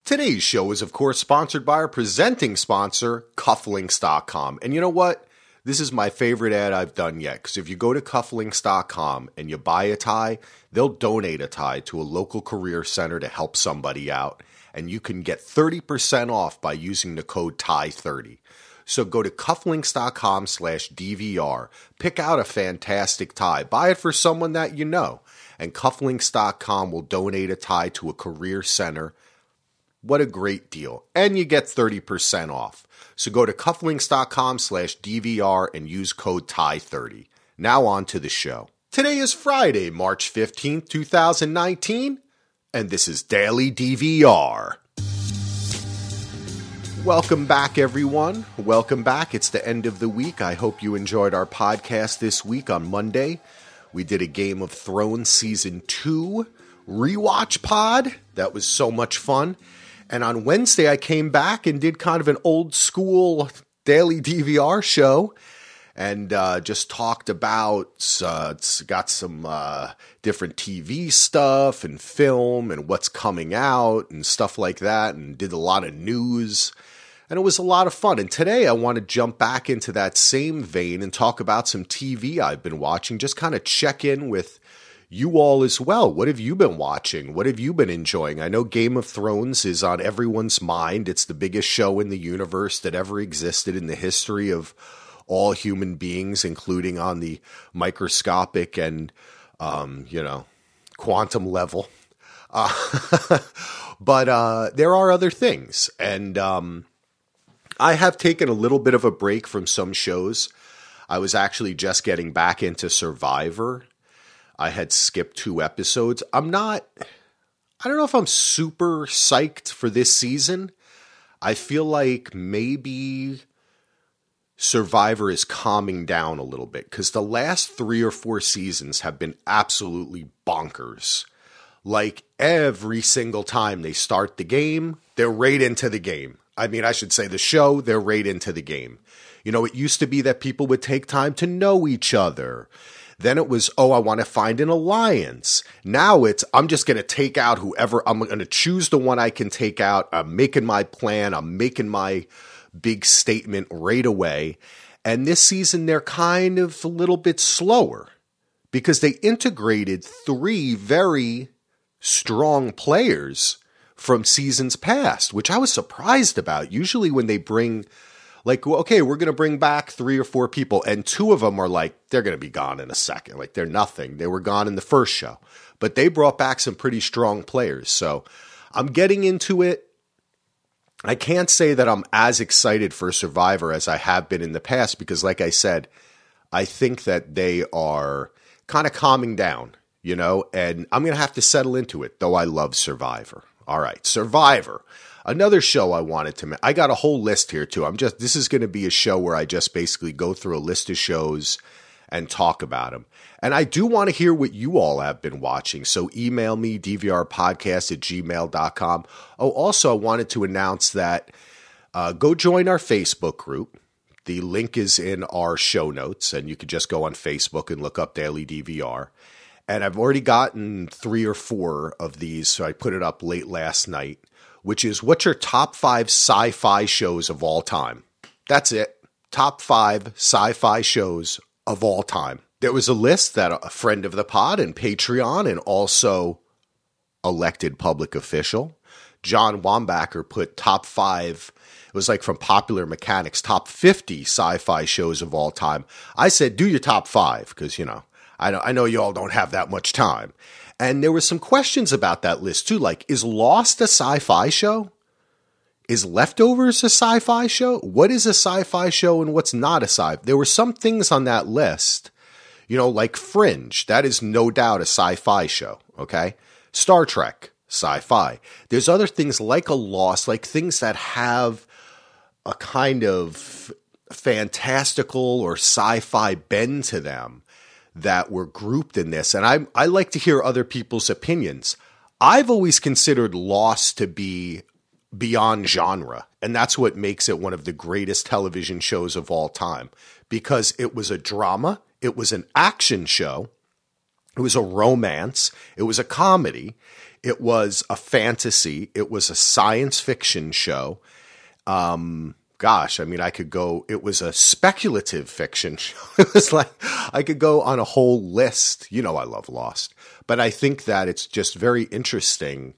Today's show is, of course, sponsored by our presenting sponsor, Cufflinks.com. And you know what? This is my favorite ad I've done yet, because if you go to Cufflinks.com and you buy a tie, they'll donate a tie to a local career center to help somebody out. And you can get 30% off by using the code TIE30. So go to cufflinks.com/DVR. Pick out a fantastic tie. Buy it for someone that you know. And cufflinks.com will donate a tie to a career center. What a great deal. And you get 30% off. So go to cufflinks.com/DVR and use code TIE30. Now on to the show. Today is Friday, March 15th, 2019, and this is Daily DVR. Welcome back, everyone. Welcome back. It's the end of the week. I hope you enjoyed our podcast this week. On Monday, we did a Game of Thrones Season 2 rewatch pod. That was so much fun. And on Wednesday, I came back and did kind of an old school Daily DVR show and just talked about, got some different TV stuff and film and what's coming out and stuff like that, and did a lot of news. And it was a lot of fun. And today I want to jump back into that same vein and talk about some TV I've been watching, just kind of check in with you all as well. What have you been watching? What have you been enjoying? I know Game of Thrones is on everyone's mind. It's the biggest show in the universe that ever existed in the history of all human beings, including on the microscopic and, quantum level. But there are other things. And I have taken a little bit of a break from some shows. I was actually just getting back into Survivor. I had skipped 2 episodes. I don't know if I'm super psyched for this season. I feel like maybe Survivor is calming down a little bit, because the last 3 or 4 seasons have been absolutely bonkers. Like every single time they start the game, they're right into the game. I mean, I should say the show, they're right into the game. You know, it used to be that people would take time to know each other. Then it was, I want to find an alliance. Now it's, I'm just going to take out whoever, I'm going to choose the one I can take out. I'm making my plan. I'm making my big statement right away. And this season, they're kind of a little bit slower because they integrated 3 very strong players from seasons past, which I was surprised about. Usually when they bring, like, okay, we're going to bring back 3 or 4 people, and 2 of them are like, they're going to be gone in a second. Like, they're nothing. They were gone in the first show. But they brought back some pretty strong players. So I'm getting into it. I can't say that I'm as excited for Survivor as I have been in the past, because like I said, I think that they are kind of calming down, and I'm going to have to settle into it, though I love Survivor. All right, Survivor. Another show I wanted to I got a whole list here too. This is going to be a show where I just basically go through a list of shows and talk about them. And I do want to hear what you all have been watching. So email me, dvrpodcast@gmail.com. Oh, also I wanted to announce that go join our Facebook group. The link is in our show notes, and you could just go on Facebook and look up Daily DVR. And I've already gotten 3 or 4 of these, so I put it up late last night, which is, what's your top 5 sci-fi shows of all time? That's it. Top 5 sci-fi shows of all time. There was a list that a friend of the pod and Patreon and also elected public official, John Wambacher, put top 5. It was like from Popular Mechanics, top 50 sci-fi shows of all time. I said, do your top 5, because, I know you all don't have that much time. And there were some questions about that list too, like, is Lost a sci-fi show? Is Leftovers a sci-fi show? What is a sci-fi show and what's not a sci-fi? There were some things on that list, like Fringe. That is no doubt a sci-fi show, okay? Star Trek, sci-fi. There's other things like a Lost, like things that have a kind of fantastical or sci-fi bend to them that were grouped in this. And I like to hear other people's opinions. I've always considered Lost to be beyond genre, and that's what makes it one of the greatest television shows of all time, because it was a drama, it was an action show, it was a romance, it was a comedy, It was a fantasy. It was a science fiction show. Gosh, I mean, it was a speculative fiction show. It was like, I could go on a whole list. You know, I love Lost, but I think that it's just very interesting.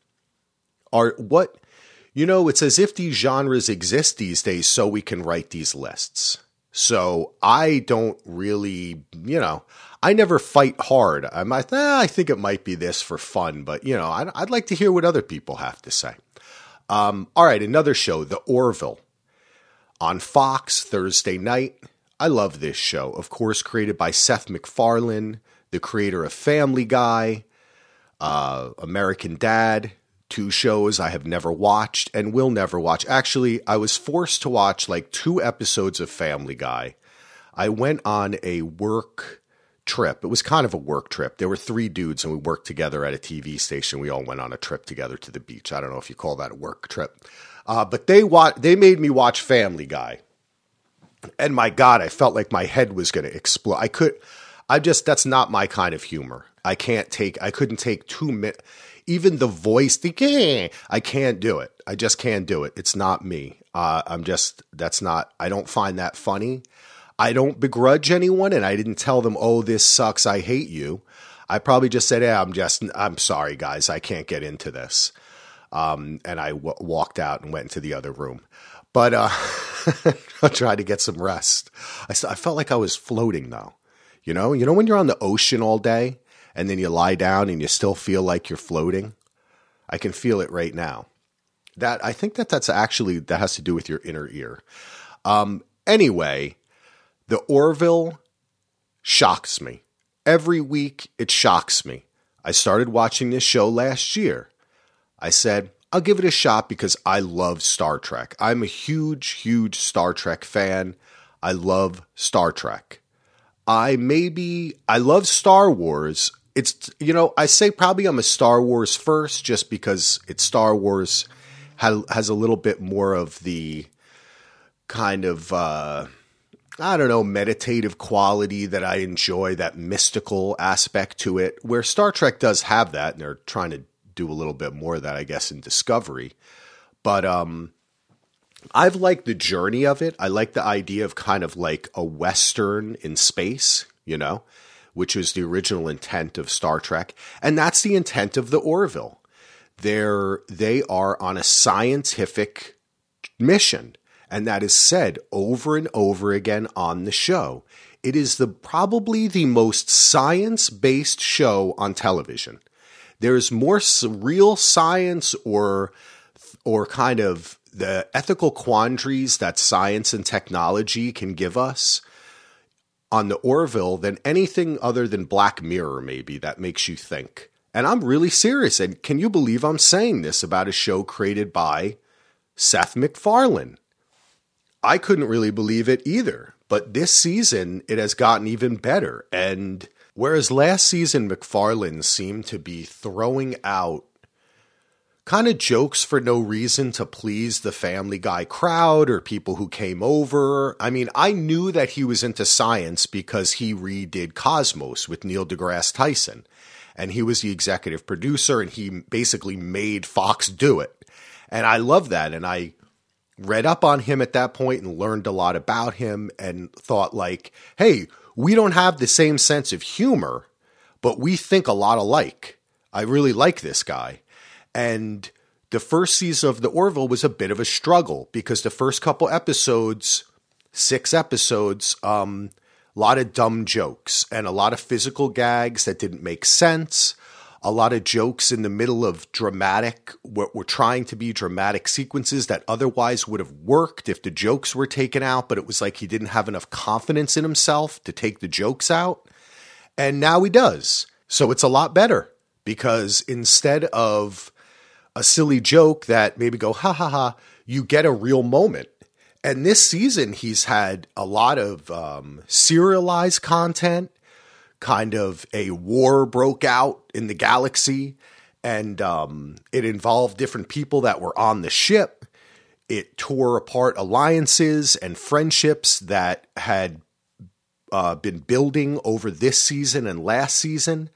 It's as if these genres exist these days so we can write these lists. So I don't really, I never fight hard. I think it might be this for fun, but I'd like to hear what other people have to say. All right, another show, The Orville. On Fox, Thursday night. I love this show. Of course, created by Seth MacFarlane, the creator of Family Guy, American Dad, 2 shows I have never watched and will never watch. Actually, I was forced to watch like 2 episodes of Family Guy. I went on a work trip. It was kind of a work trip. There were 3 dudes and we worked together at a TV station. We all went on a trip together to the beach. I don't know if you call that a work trip. But they made me watch Family Guy. And my God, I felt like my head was going to explode. That's not my kind of humor. I couldn't take 2 minutes. Even the voice, I can't do it. I just can't do it. It's not me. I don't find that funny. I don't begrudge anyone, and I didn't tell them, oh, this sucks, I hate you. I probably just said, I'm sorry, guys, I can't get into this. And I walked out and went into the other room. But I tried to get some rest. I felt like I was floating, though. You know when you're on the ocean all day and then you lie down and you still feel like you're floating? I can feel it right now. I think that has to do with your inner ear. Anyway, The Orville shocks me. Every week, it shocks me. I started watching this show last year. I said, I'll give it a shot because I love Star Trek. I'm a huge, huge Star Trek fan. I love Star Trek. I love Star Wars. I say probably I'm a Star Wars first just because it's Star Wars has a little bit more of the kind of, meditative quality that I enjoy, that mystical aspect to it, where Star Trek does have that, and they're trying to do a little bit more of that, I guess, in Discovery. But I've liked the journey of it. I like the idea of kind of like a Western in space, which was the original intent of Star Trek. And that's the intent of the Orville. They are on a scientific mission. And that is said over and over again on the show. It is probably the most science-based show on television. There's more real science or kind of the ethical quandaries that science and technology can give us on the Orville than anything other than Black Mirror, maybe, that makes you think. And I'm really serious. And can you believe I'm saying this about a show created by Seth MacFarlane? I couldn't really believe it either. But this season, it has gotten even better. And whereas last season, MacFarlane seemed to be throwing out kind of jokes for no reason to please the Family Guy crowd or people who came over. I mean, I knew that he was into science because he redid Cosmos with Neil deGrasse Tyson. And he was the executive producer, and he basically made Fox do it. And I love that. And I read up on him at that point and learned a lot about him and thought like, hey, we don't have the same sense of humor, but we think a lot alike. I really like this guy. And the first season of The Orville was a bit of a struggle because the first couple episodes, 6 episodes, a lot of dumb jokes and a lot of physical gags that didn't make sense. A lot of jokes in the middle of what were trying to be dramatic sequences that otherwise would have worked if the jokes were taken out, but it was like he didn't have enough confidence in himself to take the jokes out. And now he does. So it's a lot better because instead of a silly joke that maybe go, ha ha ha, you get a real moment. And this season, he's had a lot of serialized content. Kind of a war broke out in the galaxy, and it involved different people that were on the ship. It tore apart alliances and friendships that had been building over this season and last season.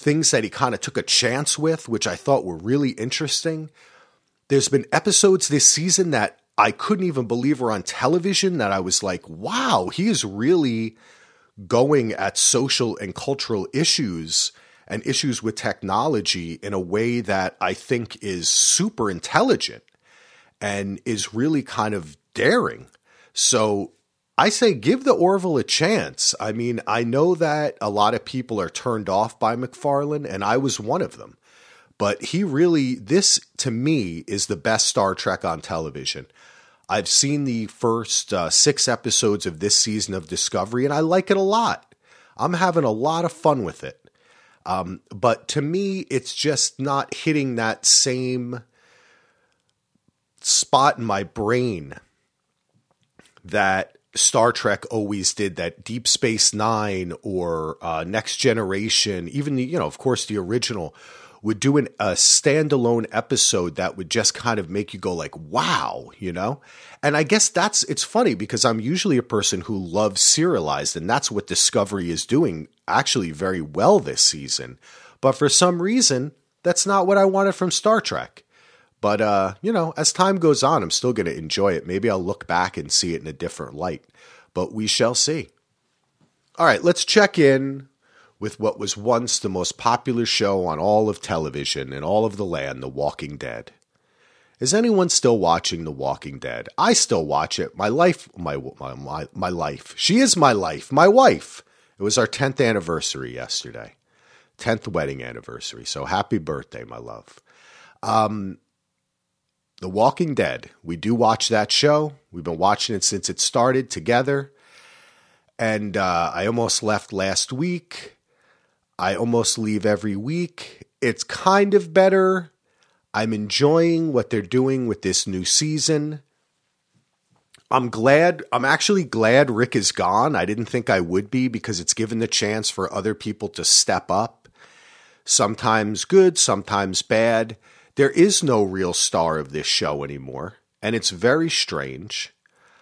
things that he kind of took a chance with, which I thought were really interesting. There's been episodes this season that I couldn't even believe were on television that I was like, wow, he is really going at social and cultural issues and issues with technology in a way that I think is super intelligent and is really kind of daring. So I say give the Orville a chance. I mean, I know that a lot of people are turned off by MacFarlane, and I was one of them. But he really, this to me is the best Star Trek on television. I've seen the first 6 episodes of this season of Discovery, and I like it a lot. I'm having a lot of fun with it. But to me, it's just not hitting that same spot in my brain that Star Trek always did, that Deep Space Nine or Next Generation, even the, of course, the original, would do a standalone episode that would just kind of make you go like, wow, And I guess it's funny because I'm usually a person who loves serialized, and that's what Discovery is doing actually very well this season. But for some reason, that's not what I wanted from Star Trek. But, as time goes on, I'm still going to enjoy it. Maybe I'll look back and see it in a different light, but we shall see. All right, let's check in with what was once the most popular show on all of television and all of the land, The Walking Dead. Is anyone still watching The Walking Dead? I still watch it. My life. She is my life. My wife. It was our 10th anniversary yesterday. 10th wedding anniversary. So happy birthday, my love. The Walking Dead. We do watch that show. We've been watching it since it started together. And I almost left last week. I almost leave every week. It's kind of better. I'm enjoying what they're doing with this new season. I'm actually glad Rick is gone. I didn't think I would be, because it's given the chance for other people to step up. Sometimes good, sometimes bad. There is no real star of this show anymore, and it's very strange.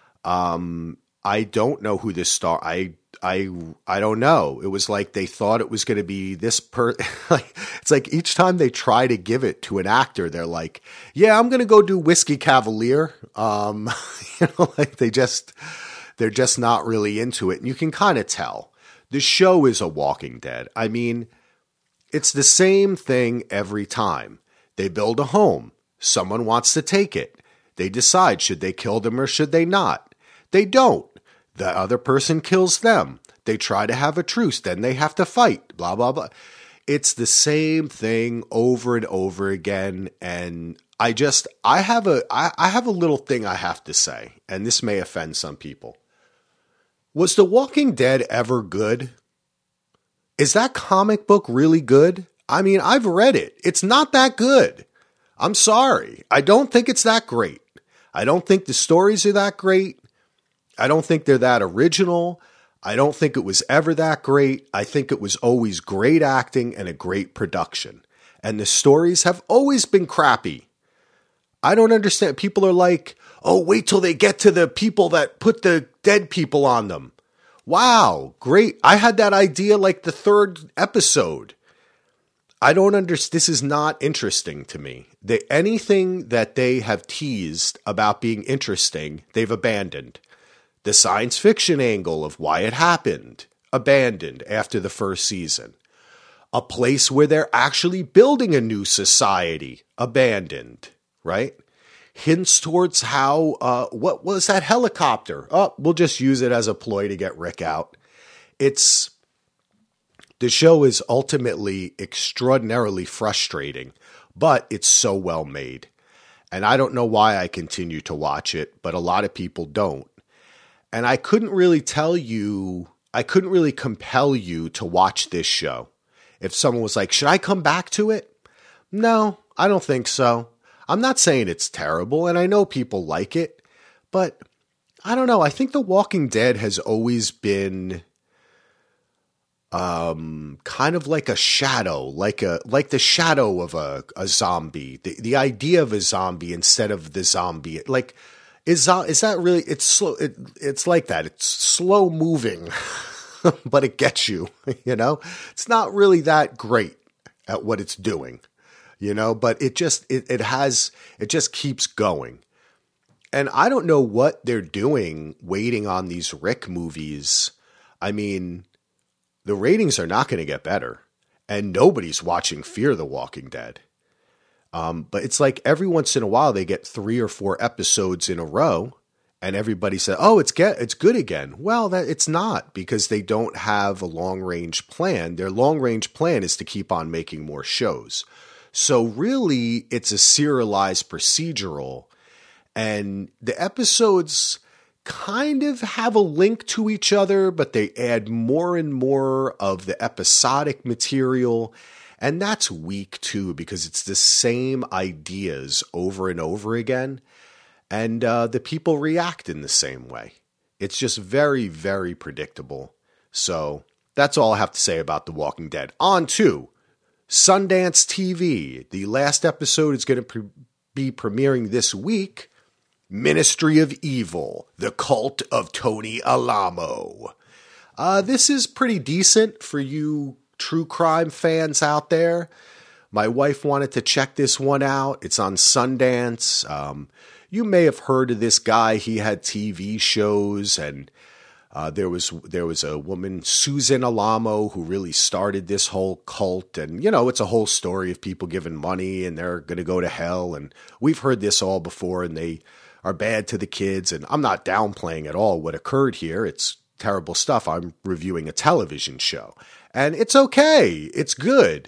I don't know who this star. I don't know. It was like they thought it was going to be this it's like each time they try to give it to an actor, they're like, "Yeah, I'm going to go do Whiskey Cavalier." Like they're just not really into it, and you can kind of tell. The show is a Walking Dead. I mean, it's the same thing every time. They build a home. Someone wants to take it. They decide, should they kill them or should they not? They don't. The other person kills them. They try to have a truce. Then they have to fight. Blah, blah, blah. It's the same thing over and over again. And I have a little thing I have to say, and this may offend some people. Was The Walking Dead ever good? Is that comic book really good? I mean, I've read it. It's not that good. I'm sorry. I don't think it's that great. I don't think the stories are that great. I don't think they're that original. I don't think it was ever that great. I think it was always great acting and a great production. And the stories have always been crappy. I don't understand. People are like, oh, wait till they get to the people that put the dead people on them. Wow, great. I had that idea like the 3rd episode. I don't understand. This is not interesting to me. Anything that they have teased about being interesting, they've abandoned. The science fiction angle of why it happened, abandoned after the first season. A place where they're actually building a new society, abandoned, right? Hints towards how, what was that helicopter? Oh, we'll just use it as a ploy to get Rick out. The show is ultimately extraordinarily frustrating, but it's so well made. And I don't know why I continue to watch it, but a lot of people don't. And I couldn't really compel you to watch this show. If someone was like, should I come back to it? No, I don't think so. I'm not saying it's terrible, and I know people like it, but I don't know. I think The Walking Dead has always been kind of like a shadow, like the shadow of a zombie. The idea of a zombie instead of the zombie. Like, is that really? It's slow. It's like that. It's slow moving, but it gets you. It's not really that great. at what it's doing, but it just keeps going. And I don't know what they're doing waiting on these Rick movies. I mean, the ratings are not going to get better, and nobody's watching Fear the Walking Dead. But it's like every once in a while they get 3 or 4 episodes in a row, and everybody said, "Oh, it's good again." Well, it's not, because they don't have a long-range plan. Their long-range plan is to keep on making more shows. So really, it's a serialized procedural, and the episodes kind of have a link to each other, but they add more and more of the episodic material. And that's weak too, because it's the same ideas over and over again. And the people react in the same way. It's just very, very predictable. So that's all I have to say about The Walking Dead. On to Sundance TV. The last episode is going to be premiering this week. Ministry of Evil, The Cult of Tony Alamo. This is pretty decent for you true crime fans out there. My wife wanted to check this one out. It's on Sundance. You may have heard of this guy. He had TV shows, and there was a woman, Susan Alamo, who really started this whole cult. And, it's a whole story of people giving money and they're going to go to hell. And we've heard this all before, and they are bad to the kids. And I'm not downplaying at all what occurred here. It's terrible stuff. I'm reviewing a television show, and it's okay. It's good.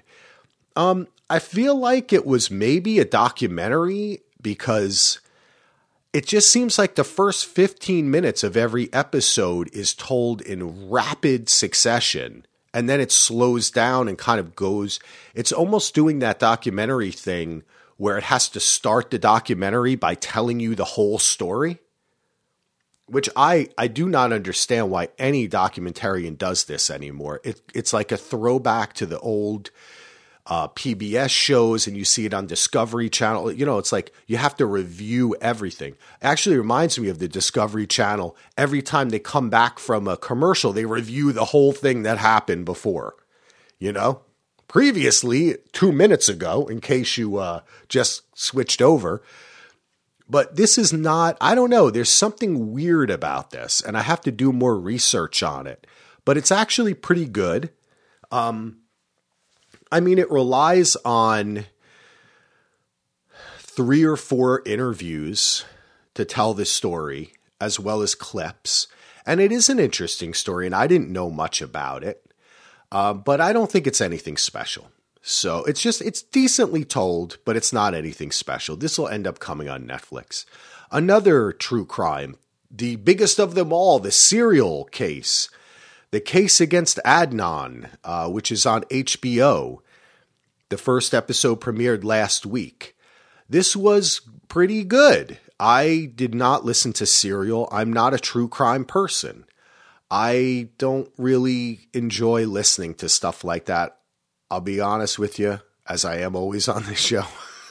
I feel like it was maybe a documentary, because it just seems like the first 15 minutes of every episode is told in rapid succession, and then it slows down and kind of goes. It's almost doing that documentary thing where it has to start the documentary by telling you the whole story, which I do not understand why any documentarian does this anymore. It's like a throwback to the old PBS shows, and you see it on Discovery Channel. It's like you have to review everything. It actually reminds me of the Discovery Channel. Every time they come back from a commercial, they review the whole thing that happened before, previously 2 minutes ago, in case you just switched over. But this is not, I don't know, there's something weird about this, and I have to do more research on it. But it's actually pretty good. It relies on 3 or 4 interviews to tell this story, as well as clips. And it is an interesting story, and I didn't know much about it. But I don't think it's anything special. So it's decently told, but it's not anything special. This will end up coming on Netflix. Another true crime, the biggest of them all, the serial case. The case against Adnan, which is on HBO. The first episode premiered last week. This was pretty good. I did not listen to Serial. I'm not a true crime person. I don't really enjoy listening to stuff like that. I'll be honest with you, as I am always on this show.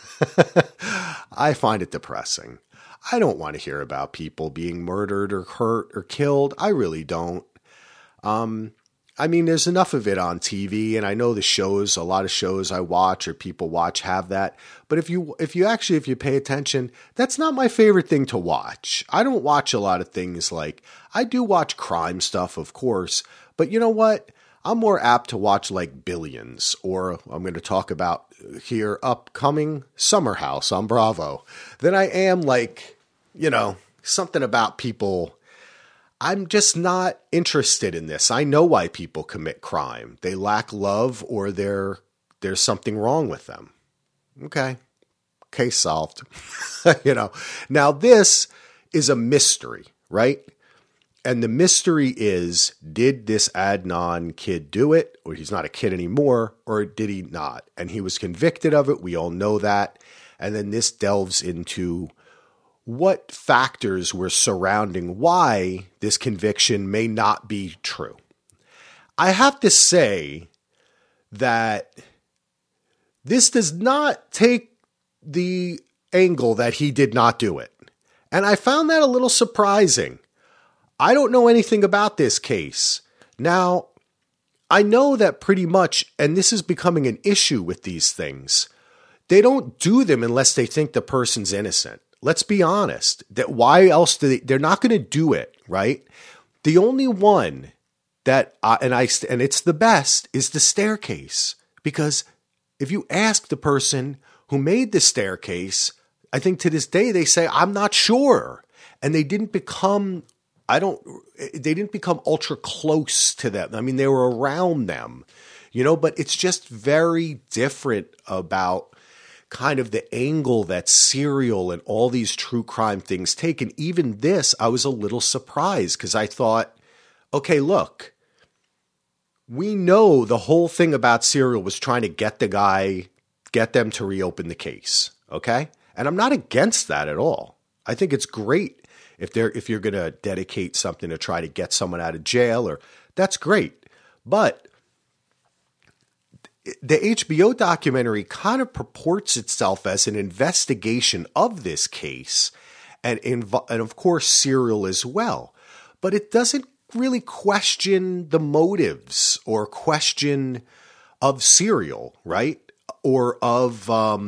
I find it depressing. I don't want to hear about people being murdered or hurt or killed. I really don't. There's enough of it on TV, and I know a lot of shows I watch or people watch have that. But if you pay attention, that's not my favorite thing to watch. I don't watch a lot of things like, I do watch crime stuff, of course, but you know what? I'm more apt to watch like Billions, or I'm going to talk about here upcoming Summer House on Bravo, than I am like, something about people. I'm just not interested in this. I know why people commit crime. They lack love, or there's something wrong with them. Okay. Case solved. Now this is a mystery, right? And the mystery is, did this Adnan kid do it? Or he's not a kid anymore, or did he not? And he was convicted of it. We all know that. And then this delves into what factors were surrounding why this conviction may not be true. I have to say that this does not take the angle that he did not do it. And I found that a little surprising. I don't know anything about this case. Now, I know that pretty much, and this is becoming an issue with these things, they don't do them unless they think the person's innocent. Let's be honest. That why else do they're not going to do it, right? The only one that and it's the best is the staircase, because if you ask the person who made the staircase, I think to this day they say I'm not sure, and they didn't become ultra close to them. I mean, they were around them, but it's just very different about kind of the angle that Serial and all these true crime things take. And even this, I was a little surprised because I thought, okay, look, we know the whole thing about Serial was trying to get them to reopen the case. Okay. And I'm not against that at all. I think it's great if you're going to dedicate something to try to get someone out of jail, that's great. But the HBO documentary kind of purports itself as an investigation of this case and of course Serial as well. But it doesn't really question the motives or question of Serial, right? Or of,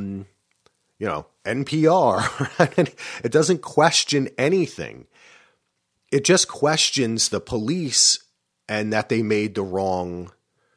NPR. It doesn't question anything. It just questions the police and that they made the wrong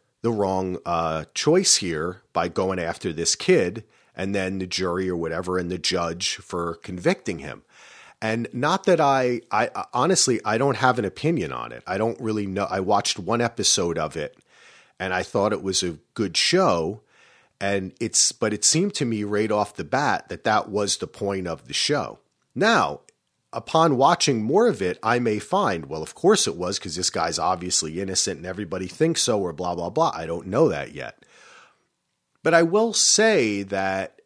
choice here by going after this kid, and then the jury or whatever and the judge for convicting him. And not that I honestly, I don't have an opinion on it. I don't really know. I watched one episode of it and I thought it was a good show. But it seemed to me right off the bat that was the point of the show. Now, upon watching more of it, I may find, well, of course it was, because this guy's obviously innocent and everybody thinks so, or blah, blah, blah. I don't know that yet. But I will say that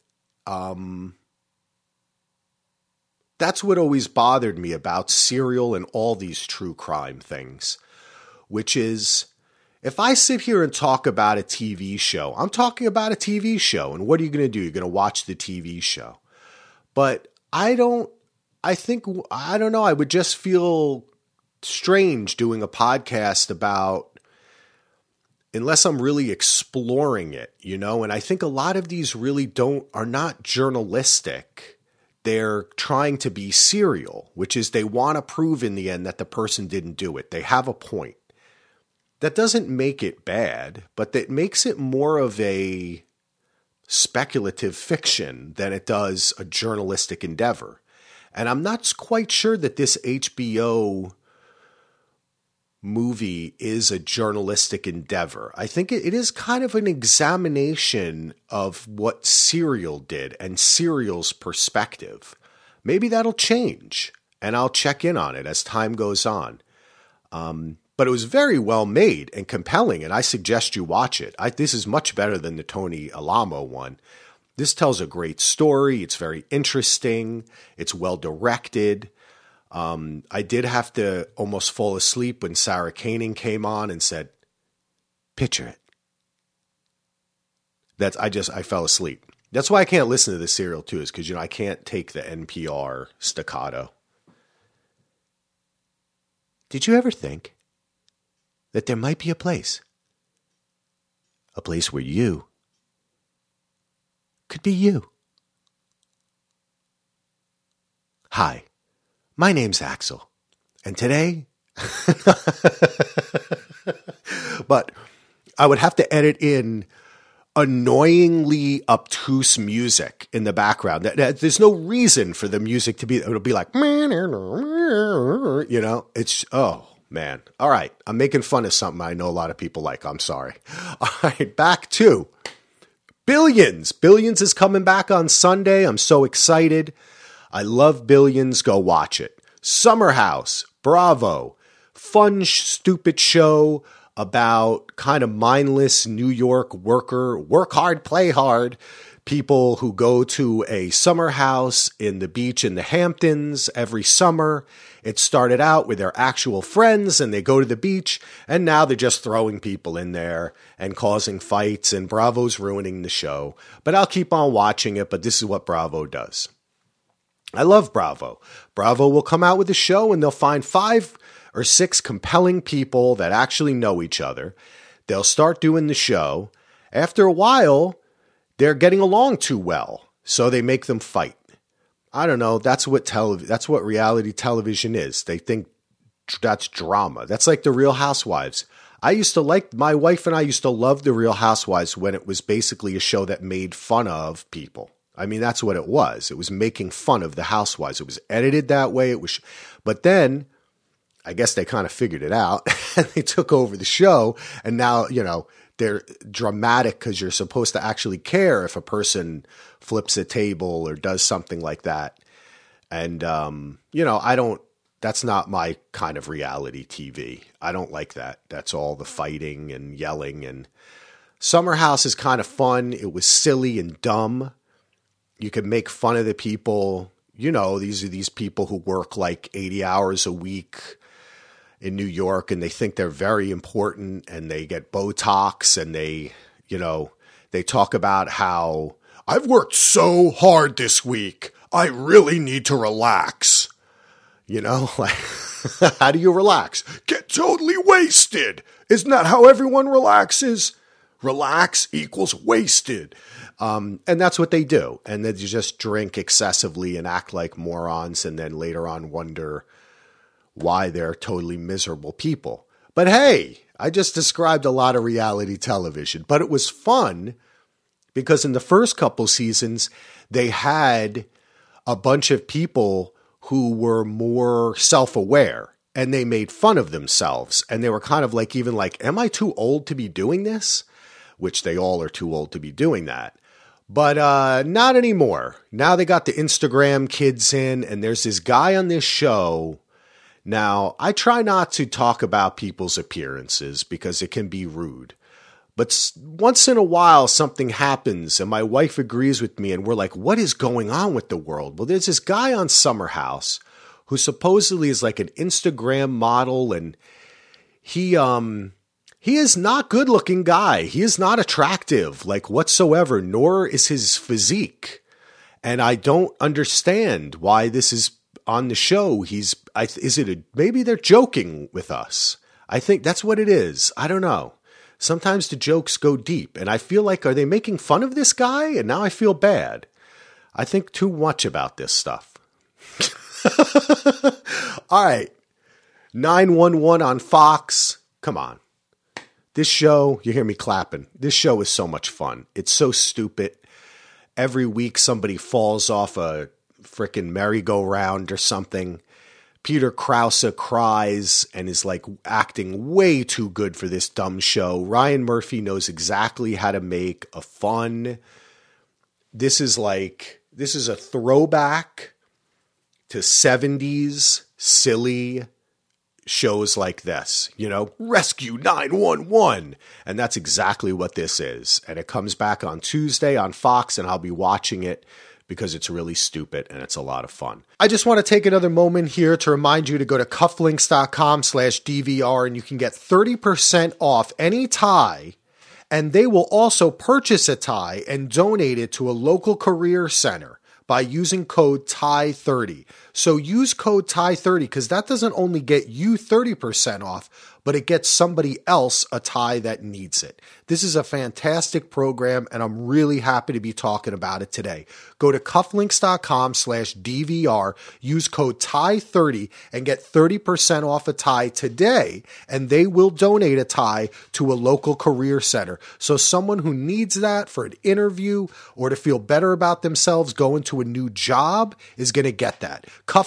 that's what always bothered me about Serial and all these true crime things, which is, if I sit here and talk about a TV show, I'm talking about a TV show. And what are you going to do? You're going to watch the TV show. But I don't know. I would just feel strange doing a podcast about, unless I'm really exploring it, and I think a lot of these really are not journalistic. They're trying to be Serial, which is they want to prove in the end that the person didn't do it. They have a point. That doesn't make it bad, but that makes it more of a speculative fiction than it does a journalistic endeavor. And I'm not quite sure that this HBO movie is a journalistic endeavor. I think it is kind of an examination of what Serial did and Serial's perspective. Maybe that'll change, and I'll check in on it as time goes on. But it was very well made and compelling, and I suggest you watch it. This is much better than the Tony Alamo one. This tells a great story. It's very interesting. It's well directed. I did have to almost fall asleep when Sarah Koenig came on and said, "Picture it." I fell asleep. That's why I can't listen to this Serial too, is because I can't take the NPR staccato. Did you ever think that there might be a place where you could be you? Hi, my name's Axel, and today, but I would have to edit in annoyingly obtuse music in the background. There's no reason for the music to be, it'll be like, it's, oh, man. All right. I'm making fun of something I know a lot of people like. I'm sorry. All right. Back to Billions. Billions is coming back on Sunday. I'm so excited. I love Billions. Go watch it. Summer House. Bravo. Fun, stupid show about kind of mindless New York worker, work hard, play hard. People who go to a summer house in the beach in the Hamptons every summer. It started out with their actual friends and they go to the beach, and now they're just throwing people in there and causing fights, and Bravo's ruining the show. But I'll keep on watching it, but this is what Bravo does. I love Bravo. Bravo will come out with a show and they'll find 5 or 6 compelling people that actually know each other. They'll start doing the show. After a while, they're getting along too well, so they make them fight. I don't know. That's what reality television is. They think that's drama. That's like the Real Housewives. My wife and I used to love the Real Housewives when it was basically a show that made fun of people. I mean, that's what it was. It was making fun of the housewives. It was edited that way. But then I guess they kind of figured it out and they took over the show. And now, they're dramatic because you're supposed to actually care if a person flips a table or does something like that. And, that's not my kind of reality TV. I don't like that. That's all the fighting and yelling. And Summer House is kind of fun. It was silly and dumb. You could make fun of the people. These are these people who work like 80 hours a week in New York and they think they're very important and they get Botox and they talk about how I've worked so hard this week. I really need to relax. Like, how do you relax? Get totally wasted. Isn't that how everyone relaxes? Relax equals wasted. And that's what they do. And then you just drink excessively and act like morons and then later on wonder why they're totally miserable people. But hey, I just described a lot of reality television, but it was fun because in the first couple seasons, they had a bunch of people who were more self-aware and they made fun of themselves. And they were kind of like, even like, am I too old to be doing this? Which they all are too old to be doing that. But not anymore. Now they got the Instagram kids in and there's this guy on this show. Now, I try not to talk about people's appearances because it can be rude. But once in a while, something happens and my wife agrees with me and we're like, what is going on with the world? Well, there's this guy on Summer House who supposedly is like an Instagram model and he is not good looking guy. He is not attractive like whatsoever, nor is his physique. And I don't understand why this is on the show. Maybe they're joking with us. I think that's what it is. I don't know. Sometimes the jokes go deep and I feel like, are they making fun of this guy? And now I feel bad. I think too much about this stuff. All right. 911 on Fox. Come on. This show, you hear me clapping. This show is so much fun. It's so stupid. Every week somebody falls off a freaking merry-go-round or something. Peter Krause cries and is like acting way too good for this dumb show. Ryan Murphy knows exactly how to make a fun. This is a throwback to 70s silly shows like this, Rescue 911. And that's exactly what this is. And it comes back on Tuesday on Fox and I'll be watching it because it's really stupid and it's a lot of fun. I just want to take another moment here to remind you to go to cufflinks.com/DVR and you can get 30% off any tie. And they will also purchase a tie and donate it to a local career center by using code TIE30. So use code TIE30 because that doesn't only get you 30% off, but it gets somebody else a tie that needs it. This is a fantastic program, and I'm really happy to be talking about it today. Go to cufflinks.com/DVR, use code TIE30, and get 30% off a tie today, and they will donate a tie to a local career center. So someone who needs that for an interview or to feel better about themselves going to a new job is going to get that.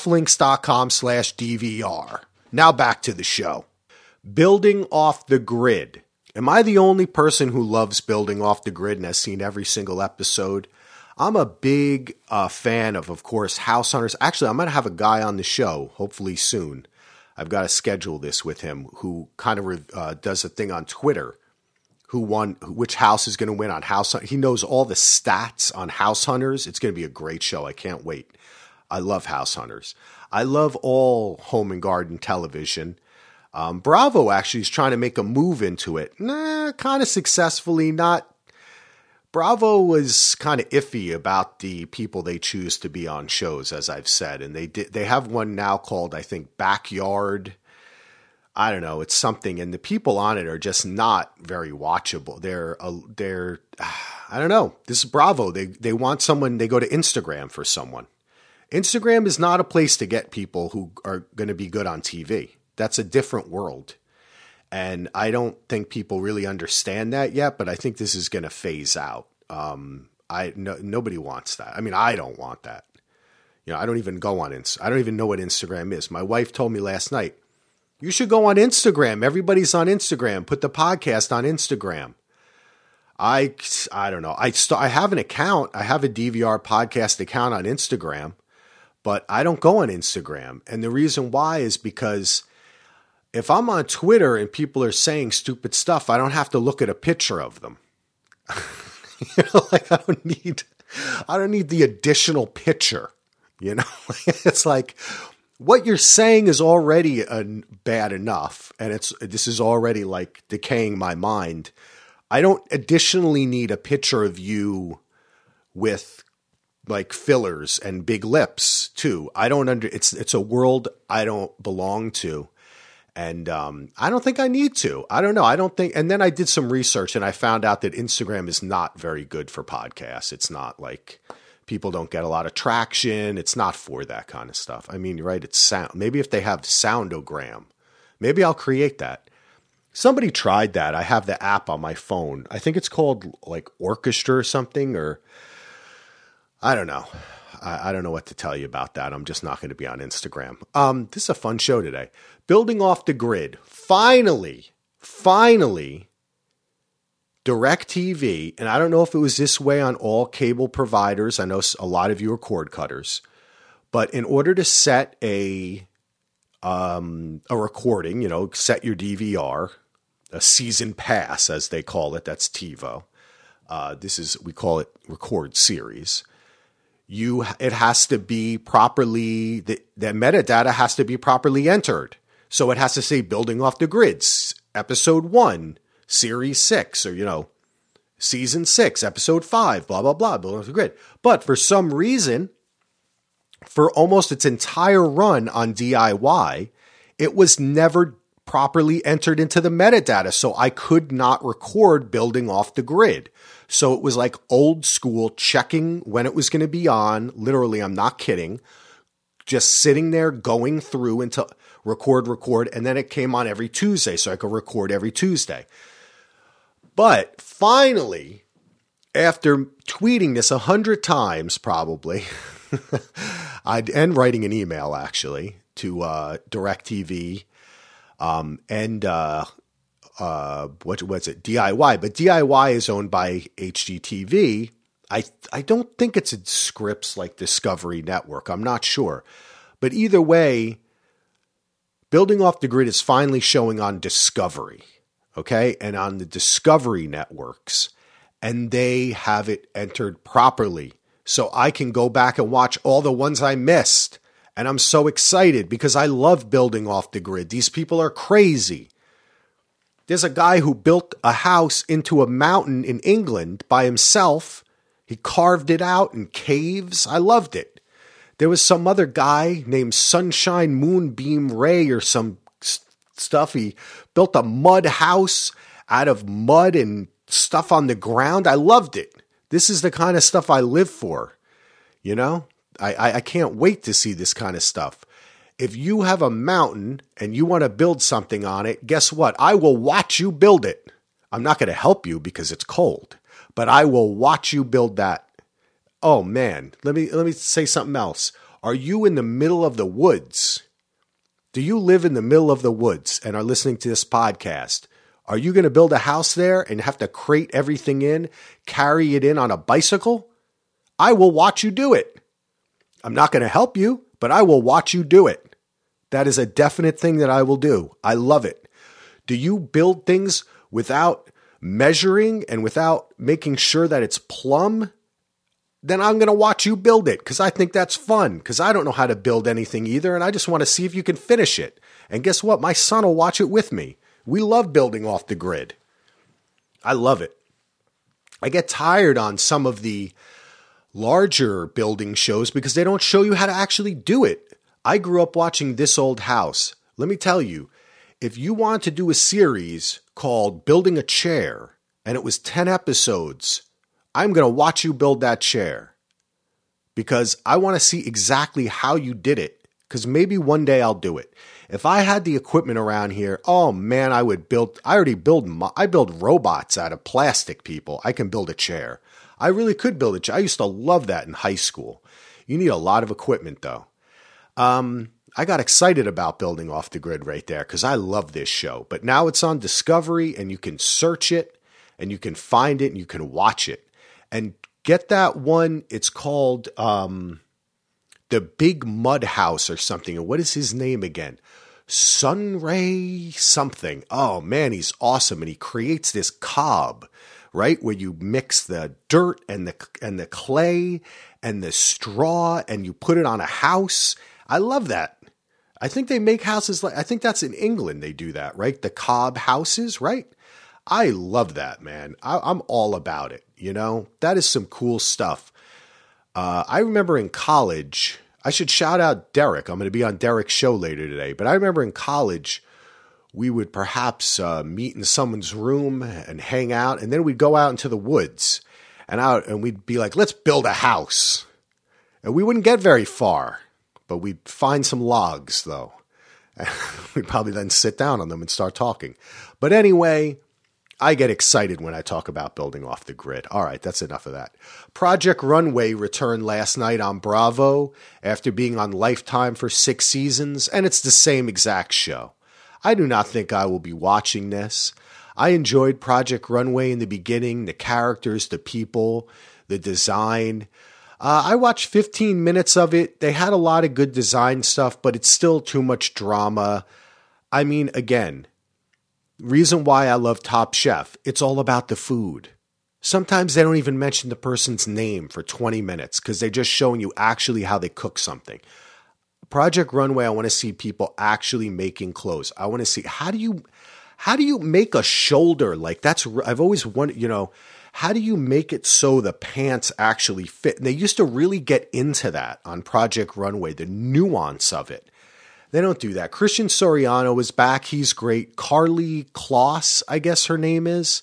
Cufflinks.com/DVR. Now back to the show. Building off the grid. Am I the only person who loves building off the grid and has seen every single episode? I'm a big fan of course, House Hunters. Actually, I'm going to have a guy on the show, hopefully soon. I've got to schedule this with him, who kind of does a thing on Twitter, which house is going to win on House Hunters. He knows all the stats on House Hunters. It's going to be a great show. I can't wait. I love House Hunters. I love all home and garden television. Bravo actually is trying to make a move into it. Kind of successfully, not. Bravo was kind of iffy about the people they choose to be on shows, as I've said. And they have one now called, I think, Backyard. I don't know, it's something, and the people on it are just not very watchable. I don't know. This is Bravo. They want someone, they go to Instagram for someone. Instagram is not a place to get people who are going to be good on TV. That's a different world. And I don't think people really understand that yet, but I think this is going to phase out. Nobody wants that. I mean, I don't want that. I don't even go on I don't even know what Instagram is. My wife told me last night, you should go on Instagram. Everybody's on Instagram. Put the podcast on Instagram. I don't know. I have an account. I have a DVR podcast account on Instagram, but I don't go on Instagram. And the reason why is because if I'm on Twitter and people are saying stupid stuff, I don't have to look at a picture of them. Like I don't need the additional picture. It's like what you're saying is already bad enough, and this is already like decaying my mind. I don't additionally need a picture of you with like fillers and big lips too. It's a world I don't belong to. And I don't think I need to. I don't know. And then I did some research and I found out that Instagram is not very good for podcasts. It's not like people don't get a lot of traction. It's not for that kind of stuff. I mean, you're right. It's sound. Maybe if they have Soundogram, maybe I'll create that. Somebody tried that. I have the app on my phone. I think it's called like Orchestra or something, or I don't know. I don't know what to tell you about that. I'm just not going to be on Instagram. This is a fun show today. Building off the grid. Finally, DirecTV, and I don't know if it was this way on all cable providers. I know a lot of you are cord cutters, but in order to set a recording, set your DVR, a season pass as they call it. That's TiVo. We call it record series. It has to be properly, the metadata has to be properly entered. So it has to say building off the grids, episode 1, series 6, or, season 6, episode 5, blah, blah, blah, building off the grid. But for some reason, for almost its entire run on DIY, it was never properly entered into the metadata. So I could not record building off the grid. So it was like old school checking when it was going to be on. Literally, I'm not kidding. Just sitting there going through until record. And then it came on every Tuesday. So I could record every Tuesday. But finally, after tweeting this 100 times probably, and writing an email actually to DirecTV and what was it? DIY. But DIY is owned by HGTV. I don't think it's in Scripps like Discovery Network. I'm not sure. But either way, Building Off the Grid is finally showing on Discovery. Okay? And on the Discovery networks. And they have it entered properly. So I can go back and watch all the ones I missed. And I'm so excited because I love Building Off the Grid. These people are crazy. There's a guy who built a house into a mountain in England by himself. He carved it out in caves. I loved it. There was some other guy named Sunshine Moonbeam Ray or some stuff. He built a mud house out of mud and stuff on the ground. I loved it. This is the kind of stuff I live for. I can't wait to see this kind of stuff. If you have a mountain and you want to build something on it, guess what? I will watch you build it. I'm not going to help you because it's cold, but I will watch you build that. Oh man, let me say something else. Are you in the middle of the woods? Do you live in the middle of the woods and are listening to this podcast? Are you going to build a house there and have to crate everything in, carry it in on a bicycle? I will watch you do it. I'm not going to help you, but I will watch you do it. That is a definite thing that I will do. I love it. Do you build things without measuring and without making sure that it's plumb? Then I'm going to watch you build it because I think that's fun because I don't know how to build anything either. And I just want to see if you can finish it. And guess what? My son will watch it with me. We love Building Off the Grid. I love it. I get tired on some of the larger building shows because they don't show you how to actually do it. I grew up watching This Old House. Let me tell you, if you want to do a series called Building a Chair and it was 10 episodes, I'm going to watch you build that chair because I want to see exactly how you did it, because maybe one day I'll do it. If I had the equipment around here, oh man, I build robots out of plastic, people. I can build a chair. I really could build a chair. I used to love that in high school. You need a lot of equipment though. I got excited about Building Off the Grid right there because I love this show. But now it's on Discovery and you can search it and you can find it and you can watch it. And get that one. It's called The Big Mud House or something. And what is his name again? Sunray something. Oh man, he's awesome. And he creates this cob, right? Where you mix the dirt and the clay and the straw and you put it on a house. I love that. I think they make houses I think that's in England they do that, right? The cob houses, right? I love that, man. I'm all about it, That is some cool stuff. I remember in college, I should shout out Derek. I'm going to be on Derek's show later today. But I remember in college, we would perhaps meet in someone's room and hang out. And then we'd go out into the woods and we'd be like, let's build a house. And we wouldn't get very far. But we'd find some logs, though. We'd probably then sit down on them and start talking. But anyway, I get excited when I talk about Building Off the Grid. All right, that's enough of that. Project Runway returned last night on Bravo after being on Lifetime for 6 seasons, and it's the same exact show. I do not think I will be watching this. I enjoyed Project Runway in the beginning, the characters, the people, the design. I watched 15 minutes of it. They had a lot of good design stuff, but it's still too much drama. I mean, again, reason why I love Top Chef, it's all about the food. Sometimes they don't even mention the person's name for 20 minutes because they're just showing you actually how they cook something. Project Runway, I want to see people actually making clothes. I want to see, how do you make a shoulder? Like I've always wondered, how do you make it so the pants actually fit? And they used to really get into that on Project Runway, the nuance of it. They don't do that. Christian Soriano is back. He's great. Carly Kloss, I guess her name is.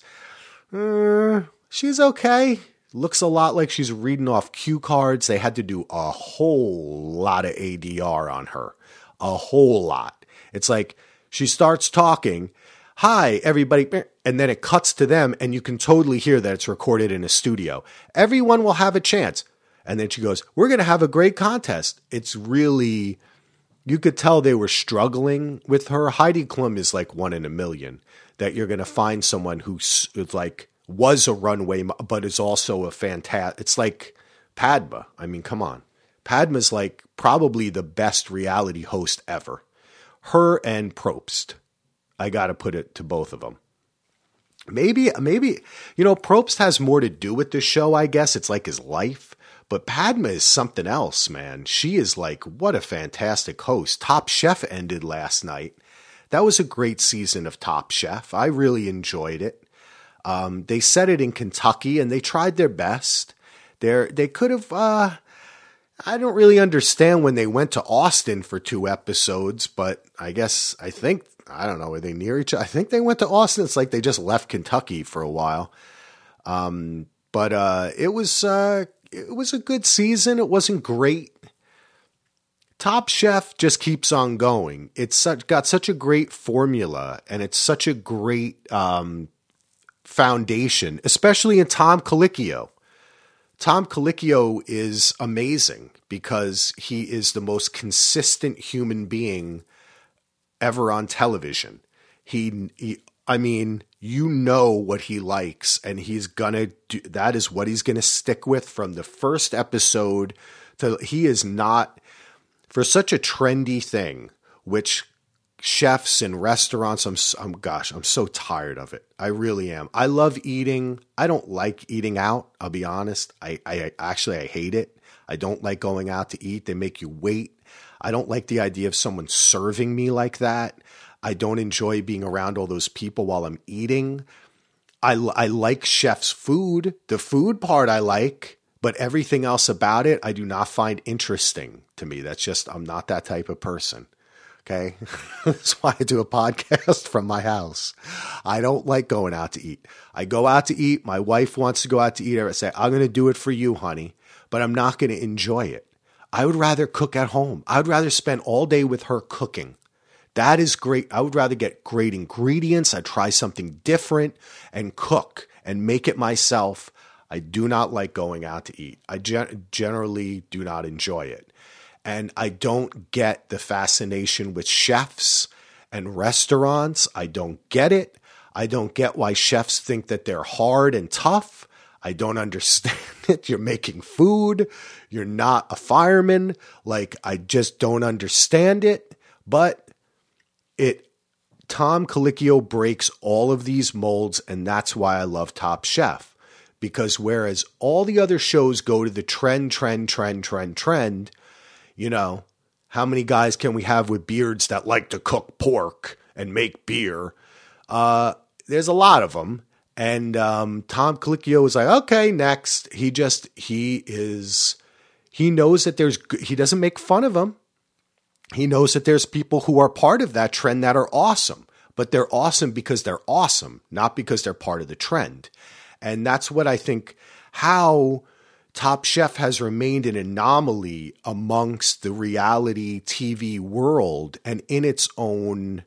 She's okay. Looks a lot like she's reading off cue cards. They had to do a whole lot of ADR on her. A whole lot. It's like she starts talking, hi, everybody, and then it cuts to them, and you can totally hear that it's recorded in a studio. Everyone will have a chance. And then she goes, we're going to have a great contest. It's really, you could tell they were struggling with her. Heidi Klum is like 1 in a million, that you're going to find someone who's like, was a runway, but is also a fantastic, it's like Padma. I mean, come on. Padma's like probably the best reality host ever. Her and Probst. I got to put it to both of them. Maybe, Probst has more to do with this show, I guess. It's like his life. But Padma is something else, man. She is like, what a fantastic host. Top Chef ended last night. That was a great season of Top Chef. I really enjoyed it. They set it in Kentucky, and they tried their best. They could have... I don't really understand when they went to Austin for 2 episodes, but I don't know, were they near each other? I think they went to Austin. It's like they just left Kentucky for a while. But it was a good season. It wasn't great. Top Chef just keeps on going. It's got such a great formula, and it's such a great foundation, especially in Tom Colicchio. Tom Colicchio is amazing because he is the most consistent human being ever on television. I mean, what he likes, and he's gonna do, that is what he's gonna stick with from the first episode he is not, for such a trendy thing, which chefs and restaurants, I'm so tired of it. I really am. I love eating. I don't like eating out. I'll be honest. I hate it. I don't like going out to eat. They make you wait. I don't like the idea of someone serving me like that. I don't enjoy being around all those people while I'm eating. I like chef's food. The food part I like, but everything else about it, I do not find interesting to me. That's just, I'm not that type of person. Okay. That's why I do a podcast from my house. I don't like going out to eat. I go out to eat. My wife wants to go out to eat. I say, I'm going to do it for you, honey, but I'm not going to enjoy it. I would rather cook at home. I would rather spend all day with her cooking. That is great. I would rather get great ingredients. I'd try something different and cook and make it myself. I do not like going out to eat. I generally do not enjoy it. And I don't get the fascination with chefs and restaurants. I don't get it. I don't get why chefs think that they're hard and tough. I don't understand it. You're making food. You're not a fireman. Like, I just don't understand it. But Tom Colicchio breaks all of these molds, and that's why I love Top Chef. Because whereas all the other shows go to the trend, you know, how many guys can we have with beards that like to cook pork and make beer? There's a lot of them. And Tom Colicchio was like, okay, next. He knows that he doesn't make fun of them. He knows that there's people who are part of that trend that are awesome, but they're awesome because they're awesome, not because they're part of the trend. And that's what I think how Top Chef has remained an anomaly amongst the reality TV world and in its own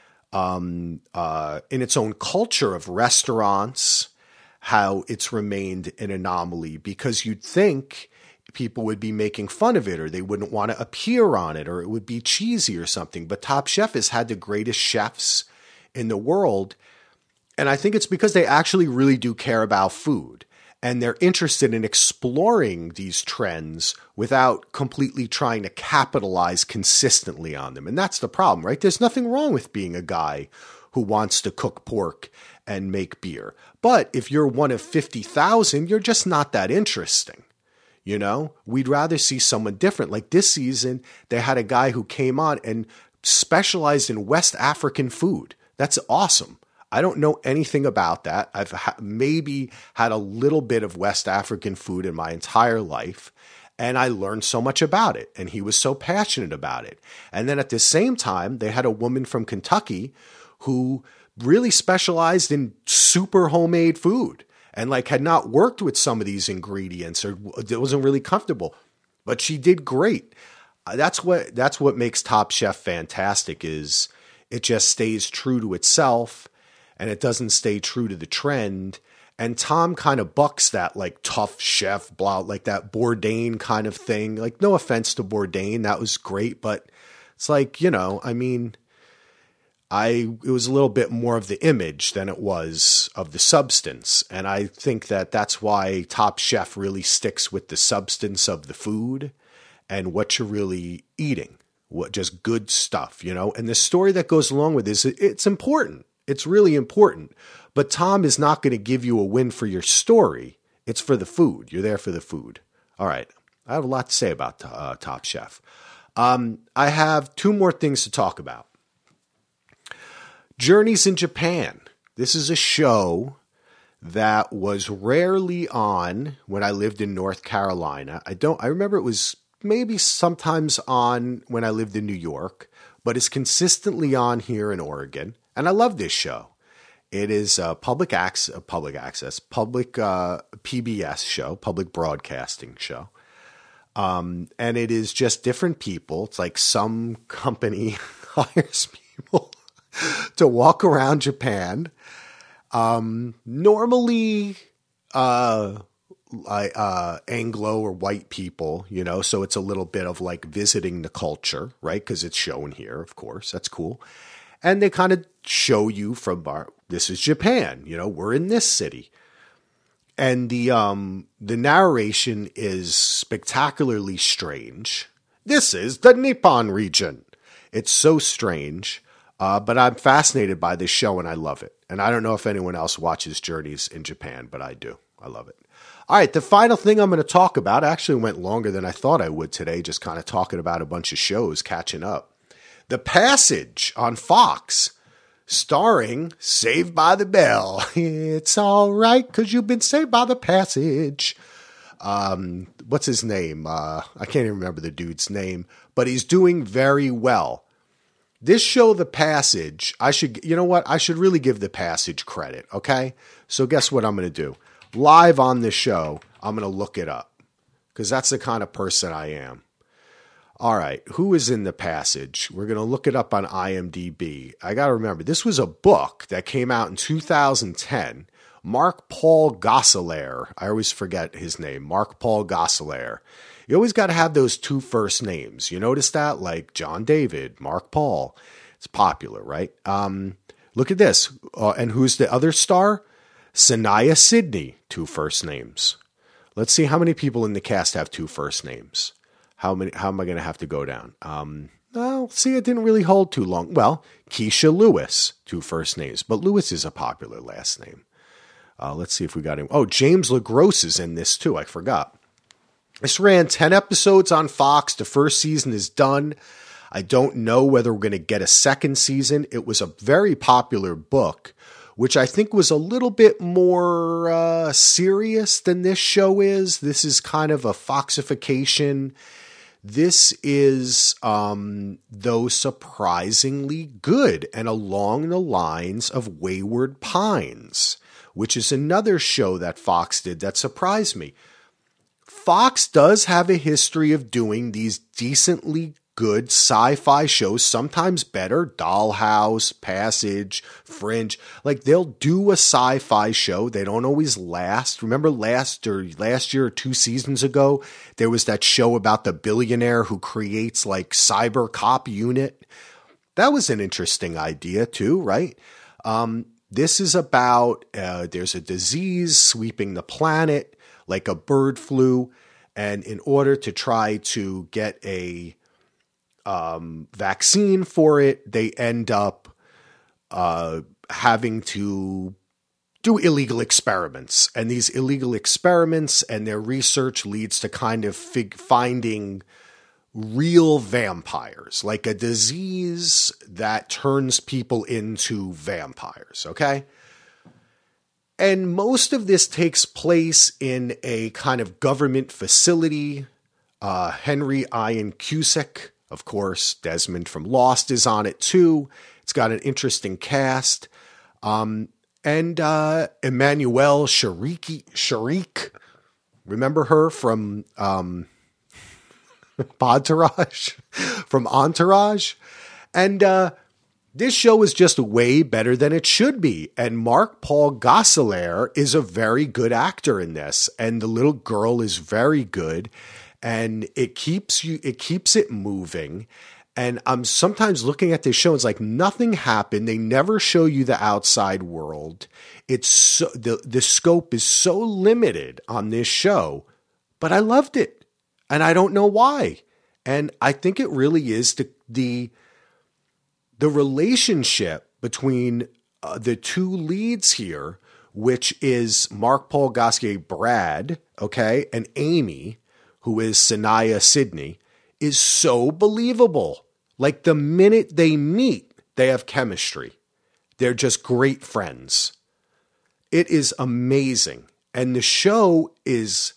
culture of restaurants, how it's remained an anomaly, because you'd think people would be making fun of it or they wouldn't want to appear on it or it would be cheesy or something. But Top Chef has had the greatest chefs in the world. And I think it's because they actually really do care about food and they're interested in exploring these trends without completely trying to capitalize consistently on them. And that's the problem, right? There's nothing wrong with being a guy who wants to cook pork and make beer. But if you're one of 50,000, you're just not that interesting. You know, we'd rather see someone different. Like this season, they had a guy who came on and specialized in West African food. That's awesome. I don't know anything about that. I've maybe had a little bit of West African food in my entire life, and I learned so much about it. And he was so passionate about it. And then at the same time, they had a woman from Kentucky who really specialized in super homemade food. And like had not worked with some of these ingredients or it wasn't really comfortable, but she did great. That's what makes Top Chef fantastic is it just stays true to itself and it doesn't stay true to the trend. And Tom kind of bucks that like tough chef, blah, like that Bourdain kind of thing. Like no offense to Bourdain, that was great, but it's like, you know, I mean, it was a little bit more of the image than it was of the substance. And I think that that's why Top Chef really sticks with the substance of the food and what you're really eating, what just good stuff, you know, and the story that goes along with this, it's important. It's really important, but Tom is not going to give you a win for your story. It's for the food. You're there for the food. All right. I have a lot to say about Top Chef. I have two more things to talk about. Journeys in Japan. This is a show that was rarely on when I lived in North Carolina. I remember it was maybe sometimes on when I lived in New York, but it's consistently on here in Oregon. And I love this show. It is a public PBS show, public broadcasting show. And it is just different people. It's like some company hires people to walk around Japan. Normally, Anglo or white people, you know, so it's a little bit of like visiting the culture, right? Because it's shown here, of course. That's cool. And they kind of show you from this is Japan, you know, we're in this city. And the narration is spectacularly strange. This is the Nippon region. It's so strange. But I'm fascinated by this show and I love it. And I don't know if anyone else watches Journeys in Japan, but I do. I love it. All right, the final thing I'm going to talk about actually went longer than I thought I would today, just kind of talking about a bunch of shows, catching up. The Passage on Fox, starring Saved by the Bell. It's all right because you've been saved by the passage. What's his name? I can't even remember the dude's name, but he's doing very well. This show, The Passage, you know what? I should really give The Passage credit, okay? So guess what I'm going to do? Live on this show, I'm going to look it up because that's the kind of person I am. All right, who is in The Passage? We're going to look it up on IMDb. I got to remember, this was a book that came out in 2010. Mark Paul Gosselaar. I always forget his name. Mark Paul Gosselaar. You always got to have those two first names. You notice that? Like John David, Mark Paul. It's popular, right? Look at this. And who's the other star? Sanaya Sidney, two first names. Let's see how many people in the cast have two first names. How am I going to have to go down? Well, see, it didn't really hold too long. Well, Keisha Lewis, two first names. But Lewis is a popular last name. Let's see if we got him. Oh, James LaGrosse is in this too. I forgot. This ran 10 episodes on Fox. The first season is done. I don't know whether we're going to get a second season. It was a very popular book, which I think was a little bit more serious than this show is. This is kind of a Foxification. This is, though, surprisingly good and along the lines of Wayward Pines, which is another show that Fox did that surprised me. Fox does have a history of doing these decently good sci-fi shows, sometimes better. Dollhouse, Passage, Fringe. Like, they'll do a sci-fi show. They don't always last. Remember last year or 2 seasons ago, there was that show about the billionaire who creates like cyber cop unit. That was an interesting idea too, right? This is about, there's a disease sweeping the planet like a bird flu. And in order to try to get a vaccine for it, they end up having to do illegal experiments. And these illegal experiments and their research leads to kind of finding real vampires, like a disease that turns people into vampires, okay? And most of this takes place in a kind of government facility. Henry Ian Cusick, of course, Desmond from Lost is on it too. It's got an interesting cast. And Emmanuelle Charique, remember her from Entourage? From Entourage? And this show is just way better than it should be. And Mark Paul Gosselaar is a very good actor in this. And the little girl is very good. And it keeps it moving. And I'm sometimes looking at this show, and it's like nothing happened. They never show you the outside world. It's so, the scope is so limited on this show, but I loved it. And I don't know why. And I think it really is the relationship between the two leads here, which is Mark Paul Gosselaar, Brad, okay, and Amy, who is Sanaya Sidney, is so believable. Like the minute they meet, they have chemistry. They're just great friends. It is amazing. And the show is,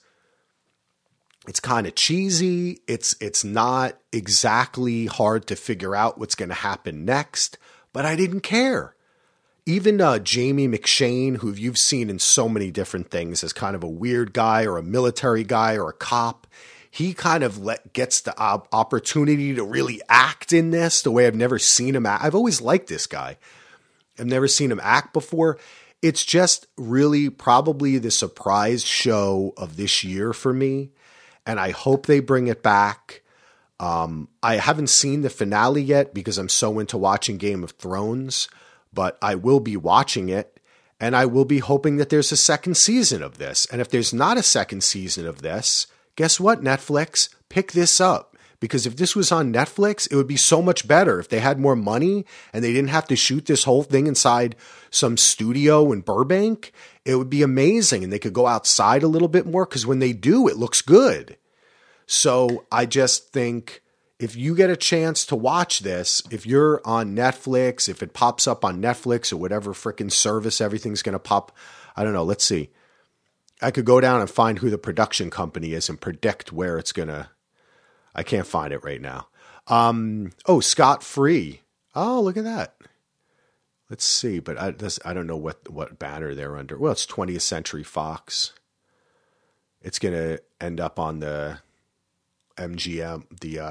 it's kind of cheesy. It's not exactly hard to figure out what's going to happen next, but I didn't care. Even Jamie McShane, who you've seen in so many different things as kind of a weird guy or a military guy or a cop, he kind of gets the opportunity to really act in this the way I've never seen him act. I've always liked this guy. I've never seen him act before. It's just really probably the surprise show of this year for me. And I hope they bring it back. I haven't seen the finale yet because I'm so into watching Game of Thrones, but I will be watching it. And I will be hoping that there's a second season of this. And if there's not a second season of this, guess what, Netflix? Pick this up. Because if this was on Netflix, it would be so much better. If they had more money and they didn't have to shoot this whole thing inside some studio in Burbank, it would be amazing. And they could go outside a little bit more because when they do, it looks good. So I just think if you get a chance to watch this, if you're on Netflix, if it pops up on Netflix or whatever freaking service everything's going to pop, I don't know. Let's see. I could go down and find who the production company is and predict where it's going to. I can't find it right now. Scott Free. Oh, look at that. Let's see, but I don't know what banner they're under. Well, it's 20th Century Fox. It's going to end up on the MGM,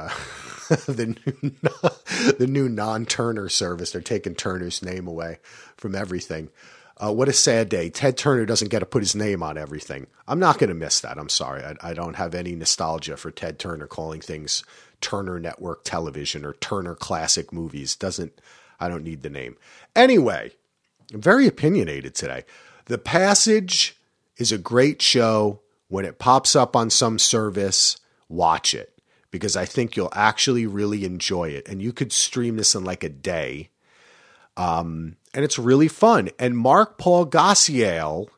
the new non-Turner service. They're taking Turner's name away from everything. What a sad day. Ted Turner doesn't get to put his name on everything. I'm not going to miss that. I'm sorry. I don't have any nostalgia for Ted Turner calling things Turner Network Television or Turner Classic Movies. I don't need the name. Anyway, I'm very opinionated today. The Passage is a great show. When it pops up on some service, watch it, because I think you'll actually really enjoy it. And you could stream this in like a day. And it's really fun. And Mark-Paul Gosselaar,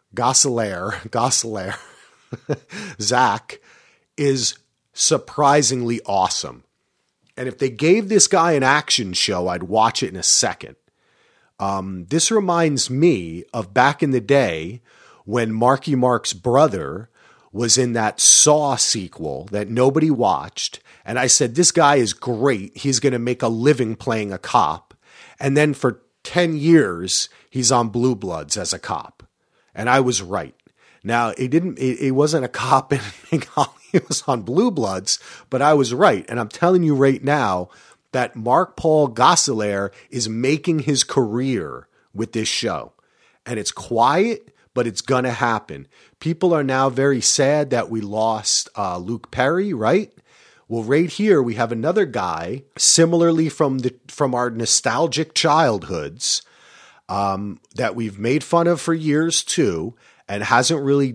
Zach, is surprisingly awesome. And if they gave this guy an action show, I'd watch it in a second. This reminds me of back in the day when Marky Mark's brother was in that Saw sequel that nobody watched. And I said, this guy is great. He's going to make a living playing a cop. And then for 10 years, he's on Blue Bloods as a cop. And I was right. Now, it wasn't a cop in Big Holly. It was on Blue Bloods, but I was right. And I'm telling you right now that Mark-Paul Gosselaar is making his career with this show. And it's quiet, but it's going to happen. People are now very sad that we lost Luke Perry, right? Well, right here, we have another guy, similarly from our nostalgic childhoods, that we've made fun of for years too, and hasn't really,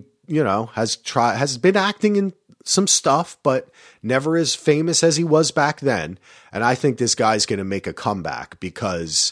has been acting in some stuff, but never as famous as he was back then. And I think this guy's going to make a comeback because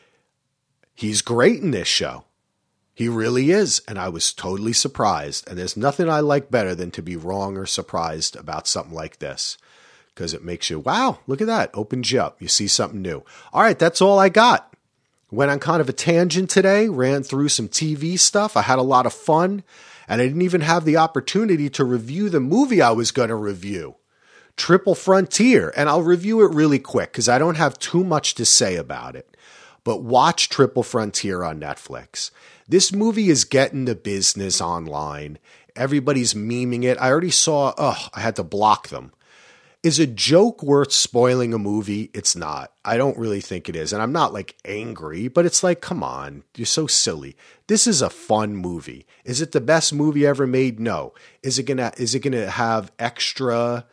he's great in this show. He really is. And I was totally surprised. And there's nothing I like better than to be wrong or surprised about something like this, because it makes you, wow, look at that. Opens you up. You see something new. All right. That's all I got. Went on kind of a tangent today, ran through some TV stuff. I had a lot of fun, and I didn't even have the opportunity to review the movie I was going to review, Triple Frontier. And I'll review it really quick because I don't have too much to say about it. But watch Triple Frontier on Netflix. This movie is getting the business online. Everybody's memeing it. I already saw, I had to block them. Is a joke worth spoiling a movie? It's not. I don't really think it is. And I'm not like angry, but it's like, come on, you're so silly. This is a fun movie. Is it the best movie ever made? No. Is it gonna have extra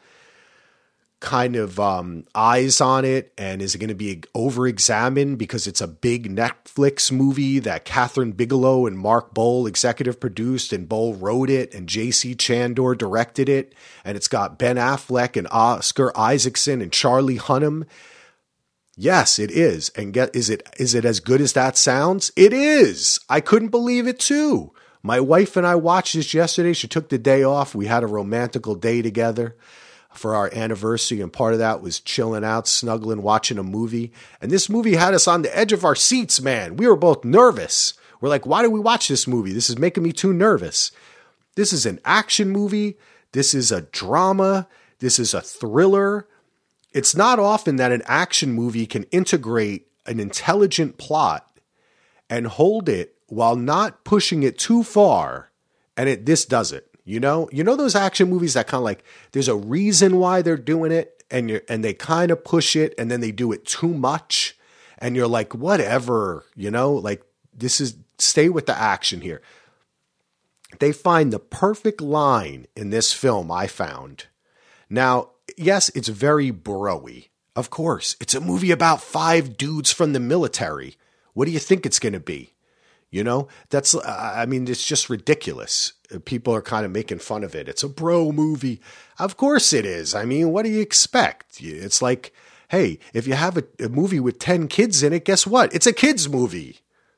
kind of eyes on it? And is it going to be over-examined because it's a big Netflix movie that Catherine Bigelow and Mark Bowl executive produced, and Bowl wrote it, and J.C. Chandor directed it, and it's got Ben Affleck and Oscar Isaacson and Charlie Hunnam? Yes, it is. And is it as good as that sounds? It is. I couldn't believe it too. My wife and I watched this yesterday. She took the day off. We had a romantical day together for our anniversary, and part of that was chilling out, snuggling, watching a movie. And this movie had us on the edge of our seats, man. We were both nervous. We're like, why do we watch this movie? This is making me too nervous. This is an action movie. This is a drama. This is a thriller. It's not often that an action movie can integrate an intelligent plot and hold it while not pushing it too far. And this does it. You know those action movies that kind of like, there's a reason why they're doing it, and they kind of push it, and then they do it too much, and you're like, whatever, like stay with the action here. They find the perfect line in this film, I found. Now, yes, it's very bro-y. Of course, it's a movie about 5 dudes from the military. What do you think it's going to be? It's just ridiculous. People are kind of making fun of it. It's a bro movie. Of course it is. I mean, what do you expect? It's like, hey, if you have a movie with 10 kids in it, guess what? It's a kids movie.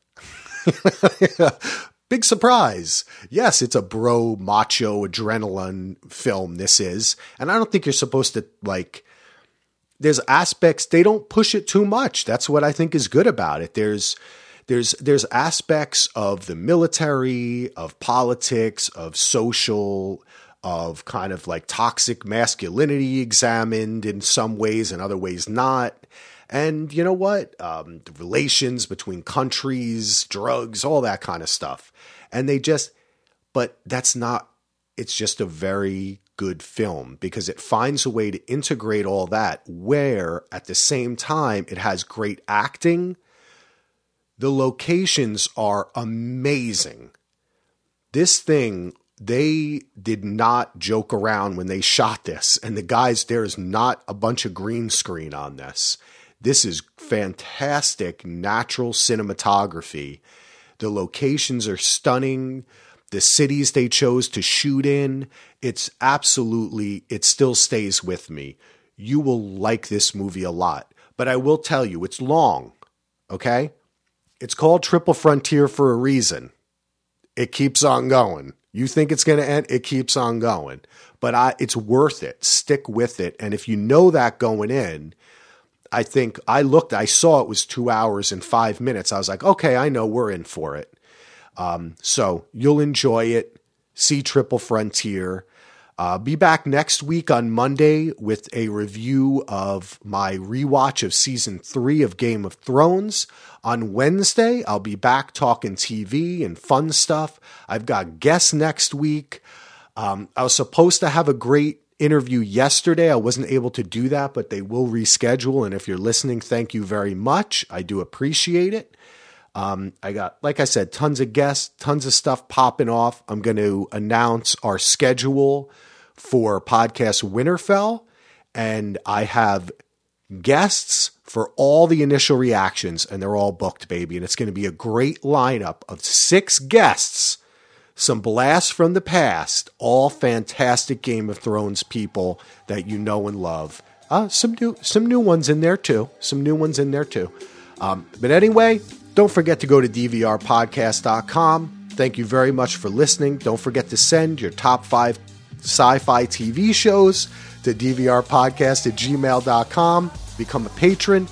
Big surprise. Yes, it's a bro, macho, adrenaline film, this is. And I don't think you're supposed to, there's aspects, they don't push it too much. That's what I think is good about it. There's aspects of the military, of politics, of social, of kind of like toxic masculinity examined in some ways and other ways not. And you know what? The relations between countries, drugs, all that kind of stuff. And but that's not, it's just a very good film because it finds a way to integrate all that where at the same time it has great acting. The locations are amazing. This thing, they did not joke around when they shot this. And the guys, there's not a bunch of green screen on this. This is fantastic natural cinematography. The locations are stunning. The cities they chose to shoot in, it still stays with me. You will like this movie a lot. But I will tell you, it's long, okay? It's called Triple Frontier for a reason. It keeps on going. You think it's going to end? It keeps on going. But it's worth it. Stick with it. And if you know that going in, I think I saw it was 2 hours and 5 minutes. I was like, okay, I know we're in for it. So you'll enjoy it. See Triple Frontier. Be back next week on Monday with a review of my rewatch of season 3 of Game of Thrones. On Wednesday, I'll be back talking TV and fun stuff. I've got guests next week. I was supposed to have a great interview yesterday. I wasn't able to do that, but they will reschedule. And if you're listening, thank you very much. I do appreciate it. I got, like I said, tons of guests, tons of stuff popping off. I'm going to announce our schedule for podcast Winterfell, and I have guests for all the initial reactions, and they're all booked, baby. And it's going to be a great lineup of 6 guests, some blasts from the past, all fantastic Game of Thrones people that you know and love. Some new ones in there too. But anyway, don't forget to go to dvrpodcast.com. Thank you very much for listening. Don't forget to send your top 5 sci-fi TV shows to dvrpodcast@gmail.com. Become a patron,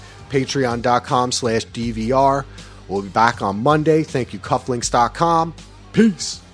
patreon.com/DVR. We'll be back on Monday. Thank you, cufflinks.com. Peace.